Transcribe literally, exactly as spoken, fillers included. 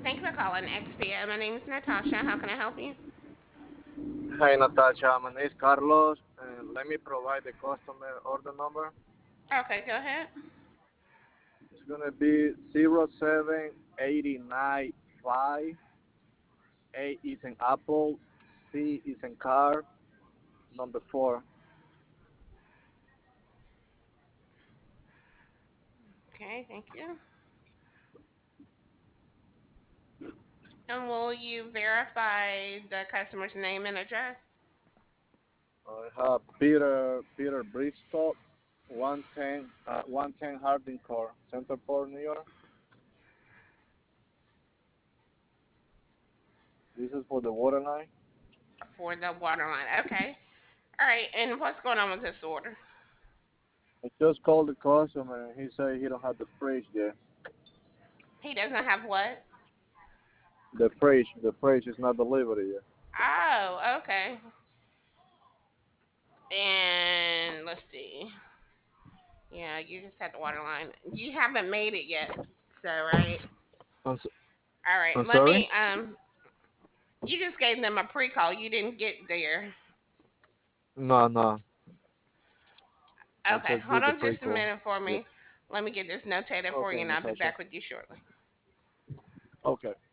Thank you for calling X P A. My name is Natasha. How can I help you? Hi Natasha, my name is Carlos, and let me provide the customer order number. Okay, go ahead. It's gonna be zero seven eighty nine five. A is in apple, C is in car, number four. Okay, thank you. And will you verify the customer's name and address? I have Peter Peter Bristol, one ten uh, one ten Harding Court, Centerport, New York. This is for the water line. For the water line. Okay. All right. And what's going on with this order? I just called the customer, and he said he don't have the fridge there. He doesn't have what? The fridge, the fridge is not delivered yet. Oh, okay. And let's see. Yeah, you just had the water line. You haven't made it yet. So, right. I'm, s- All right. I'm Let sorry. me um you just gave them a pre-call. You didn't get there. No, no. I Okay. just Hold did the on just a pre-call. minute for Yeah. me. Let me get this notated for you Okay, and I'll be Natasha. back with you shortly. Okay.